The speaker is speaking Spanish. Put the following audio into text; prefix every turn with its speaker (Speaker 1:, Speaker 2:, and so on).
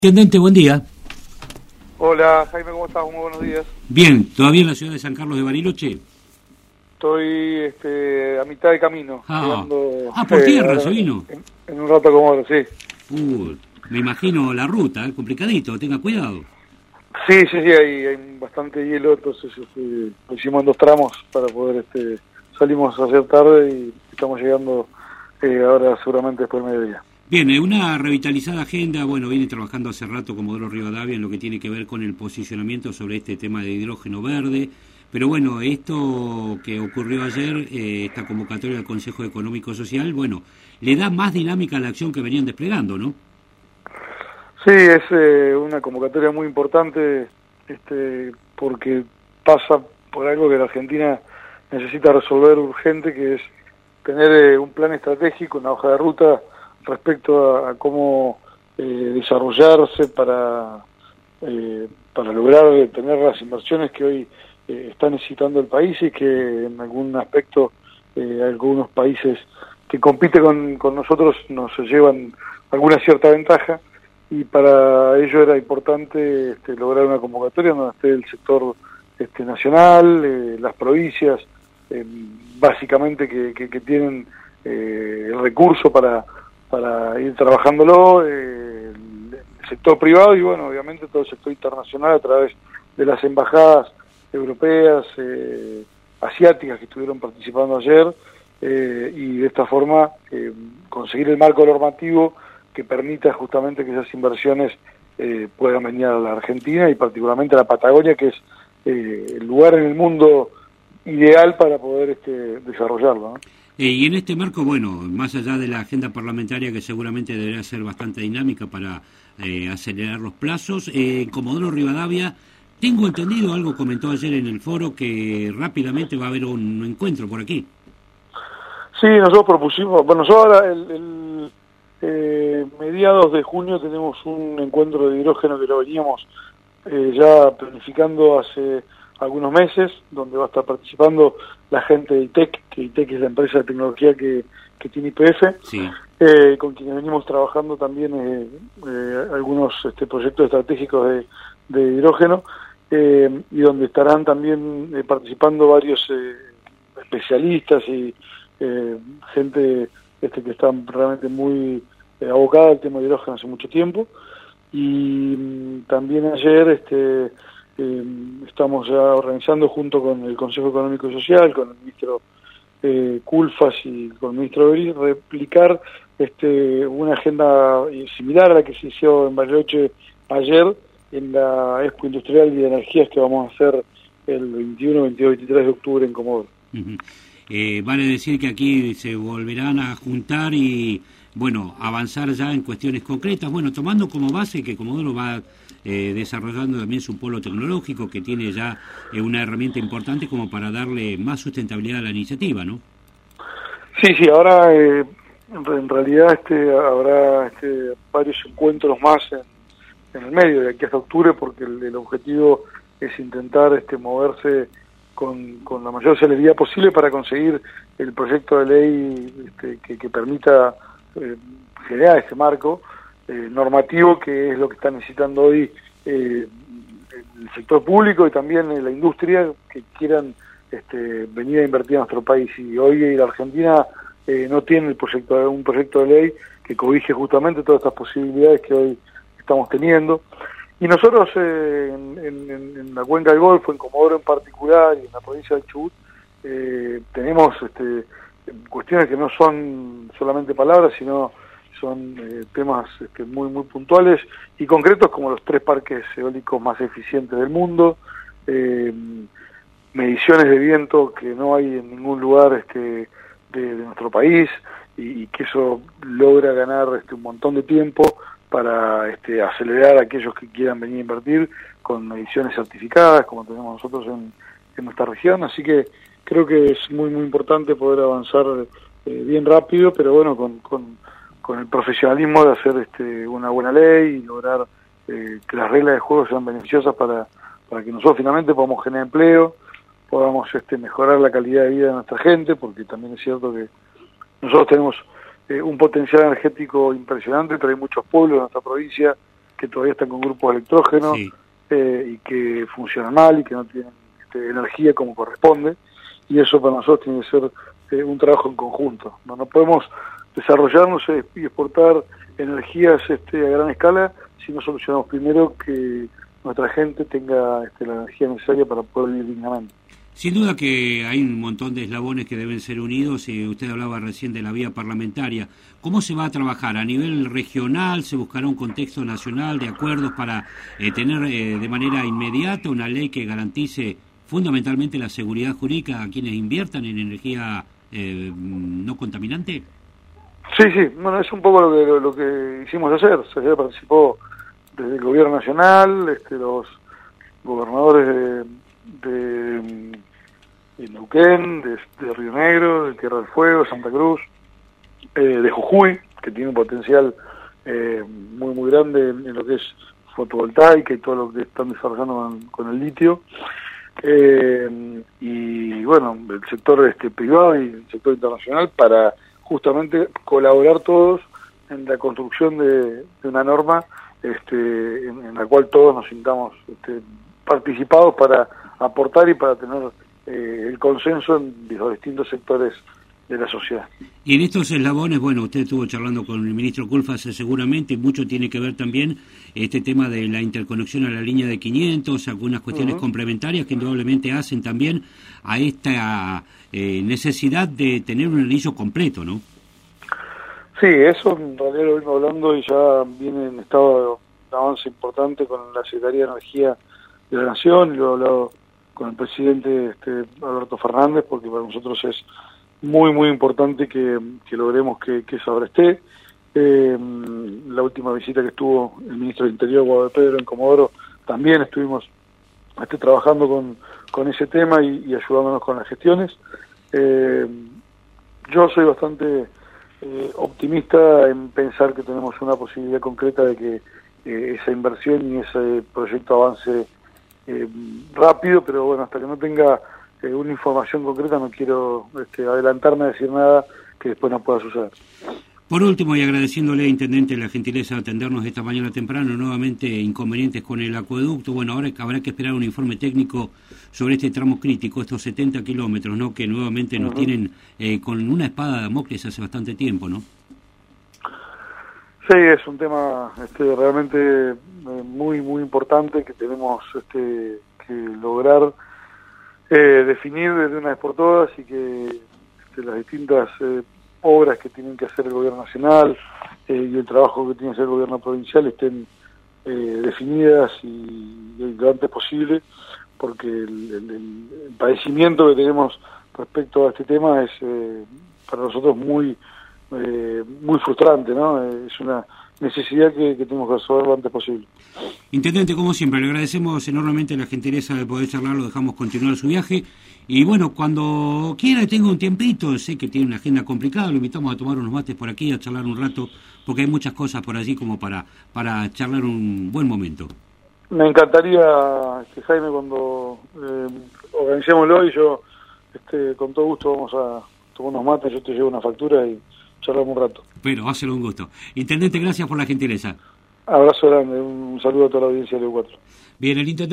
Speaker 1: Intendente, buen día.
Speaker 2: Hola Jaime, ¿cómo estás? Muy buenos días.
Speaker 1: Bien, ¿todavía en la ciudad de San Carlos de Bariloche?
Speaker 2: Estoy a mitad de camino.
Speaker 1: Por tierra se vino.
Speaker 2: En un rato como ahora, sí.
Speaker 1: Me imagino la ruta, complicadito, tenga cuidado.
Speaker 2: Sí, hay bastante hielo, entonces lo hicimos en 2 tramos para poder, salimos ayer tarde y estamos llegando ahora seguramente después del mediodía.
Speaker 1: Bien, una revitalizada agenda, viene trabajando hace rato Comodoro Rivadavia en lo que tiene que ver con el posicionamiento sobre este tema de hidrógeno verde, pero esto que ocurrió ayer, esta convocatoria del Consejo Económico Social, le da más dinámica a la acción que venían desplegando, ¿no?
Speaker 2: Sí, es una convocatoria muy importante, porque pasa por algo que la Argentina necesita resolver urgente, que es tener un plan estratégico, una hoja de ruta respecto a cómo desarrollarse para lograr tener las inversiones que hoy está necesitando el país y que en algún aspecto algunos países que compiten con nosotros nos llevan alguna cierta ventaja, y para ello era importante lograr una convocatoria donde esté el sector nacional, las provincias, básicamente que tienen el recurso para ir trabajándolo, el sector privado y obviamente todo el sector internacional a través de las embajadas europeas, asiáticas que estuvieron participando ayer, y de esta forma conseguir el marco normativo que permita justamente que esas inversiones puedan venir a la Argentina y particularmente a la Patagonia, que es el lugar en el mundo ideal para poder desarrollarlo, ¿no?
Speaker 1: Y en este marco, más allá de la agenda parlamentaria que seguramente deberá ser bastante dinámica para acelerar los plazos, Comodoro Rivadavia, tengo entendido, algo comentó ayer en el foro, que rápidamente va a haber un encuentro por aquí.
Speaker 2: Sí, nosotros propusimos, nosotros ahora mediados de junio tenemos un encuentro de hidrógeno que lo veníamos ya planificando hace algunos meses, donde va a estar participando la gente de ITEC, que ITEC es la empresa de tecnología que tiene YPF,
Speaker 1: sí.
Speaker 2: Con quienes venimos trabajando también algunos proyectos estratégicos de hidrógeno, y donde estarán también participando varios especialistas y gente que está realmente muy abocada al tema de hidrógeno hace mucho tiempo. Y también ayer estamos ya organizando junto con el Consejo Económico y Social, con el ministro Culfas y con el ministro Beris, replicar una agenda similar a la que se hizo en Bariloche ayer en la Expo Industrial y de Energías que vamos a hacer el 21, 22, 23 de octubre en Comodoro.
Speaker 1: Vale decir que aquí se volverán a juntar y avanzar ya en cuestiones concretas, tomando como base que Comodoro va desarrollando también su polo tecnológico, que tiene ya una herramienta importante como para darle más sustentabilidad a la iniciativa, ¿no?
Speaker 2: Sí, ahora en realidad habrá varios encuentros más en el medio de aquí hasta octubre, porque el objetivo es intentar moverse con la mayor celeridad posible para conseguir el proyecto de ley que permita generar este marco normativo, que es lo que está necesitando hoy el sector público y también la industria, que quieran venir a invertir en nuestro país. Y hoy la Argentina no tiene un proyecto de ley que cobije justamente todas estas posibilidades que hoy estamos teniendo. Y nosotros en la cuenca del Golfo, en Comodoro en particular y en la provincia del Chubut, tenemos cuestiones que no son solamente palabras, sino son temas muy muy puntuales y concretos, como los 3 parques eólicos más eficientes del mundo, mediciones de viento que no hay en ningún lugar de nuestro país, y que eso logra ganar un montón de tiempo para acelerar a aquellos que quieran venir a invertir con mediciones certificadas como tenemos nosotros en nuestra región. Así que creo que es muy muy importante poder avanzar bien rápido, pero con el profesionalismo de hacer una buena ley y lograr que las reglas de juego sean beneficiosas para que nosotros finalmente podamos generar empleo, podamos mejorar la calidad de vida de nuestra gente, porque también es cierto que nosotros tenemos un potencial energético impresionante, pero hay muchos pueblos en nuestra provincia que todavía están con grupos electrógenos,
Speaker 1: sí,
Speaker 2: y que funcionan mal y que no tienen energía como corresponde, y eso para nosotros tiene que ser un trabajo en conjunto. No podemos desarrollarnos y exportar energías a gran escala si no solucionamos primero que nuestra gente tenga la energía necesaria para poder vivir dignamente.
Speaker 1: Sin duda que hay un montón de eslabones que deben ser unidos, y usted hablaba recién de la vía parlamentaria. ¿Cómo se va a trabajar? ¿A nivel regional? ¿Se buscará un contexto nacional de acuerdos para tener de manera inmediata una ley que garantice fundamentalmente la seguridad jurídica a quienes inviertan en energía no contaminante?
Speaker 2: Sí, bueno, es un poco lo que hicimos ayer. Ayer participó desde el gobierno nacional, los gobernadores de Neuquén, de Río Negro, de Tierra del Fuego, Santa Cruz, de Jujuy, que tiene un potencial muy grande en lo que es fotovoltaica y todo lo que están desarrollando con el litio, y bueno, el sector privado y el sector internacional, para justamente colaborar todos en la construcción de una norma en la cual todos nos sintamos participados para aportar y para tener el consenso en los distintos sectores de la sociedad.
Speaker 1: Y en estos eslabones, bueno, usted estuvo charlando con el ministro Culfas seguramente, mucho tiene que ver también este tema de la interconexión a la línea de 500, algunas cuestiones complementarias que indudablemente hacen también a esta necesidad de tener un anillo completo, ¿no?
Speaker 2: Sí, eso en realidad lo vengo hablando y ya viene en estado de avance importante con la Secretaría de Energía de la Nación, y lo he hablado con el presidente Alberto Fernández, porque para nosotros es muy importante que logremos que esa obra esté. La última visita que estuvo el ministro del Interior, Guado de Pedro, en Comodoro, también estuvimos trabajando con ese tema y ayudándonos con las gestiones. Yo soy bastante optimista en pensar que tenemos una posibilidad concreta de que esa inversión y ese proyecto avance rápido, pero bueno, hasta que no tenga una información concreta no quiero adelantarme a decir nada que después no pueda suceder.
Speaker 1: Por último, y agradeciéndole, intendente, la gentileza de atendernos esta mañana temprano, nuevamente inconvenientes con el acueducto. Bueno, ahora habrá que esperar un informe técnico sobre este tramo crítico, estos 70 kilómetros, ¿no?, que nuevamente nos tienen con una espada de Damocles hace bastante tiempo, ¿no?
Speaker 2: Sí, es un tema realmente muy importante que tenemos que lograr definir de una vez por todas, y que las distintas obras que tienen que hacer el gobierno nacional y el trabajo que tiene que hacer el gobierno provincial estén definidas y lo antes posible, porque el padecimiento que tenemos respecto a este tema es para nosotros muy frustrante, ¿no? Es una necesidad que tenemos que resolver lo antes posible.
Speaker 1: Intendente, como siempre, le agradecemos enormemente la gentileza de poder charlar, lo dejamos continuar su viaje, y bueno, cuando quiera, tenga un tiempito, sé que tiene una agenda complicada, lo invitamos a tomar unos mates por aquí, a charlar un rato, porque hay muchas cosas por allí como para charlar un buen momento.
Speaker 2: Me encantaría, Jaime, cuando organicémoslo, y yo con todo gusto vamos a tomar unos mates, yo te llevo una factura y charlamos un rato.
Speaker 1: Pero va a ser un gusto. Intendente, gracias por la gentileza.
Speaker 2: Abrazo grande, un saludo a toda la audiencia de EU4.
Speaker 1: Bien, el intendente.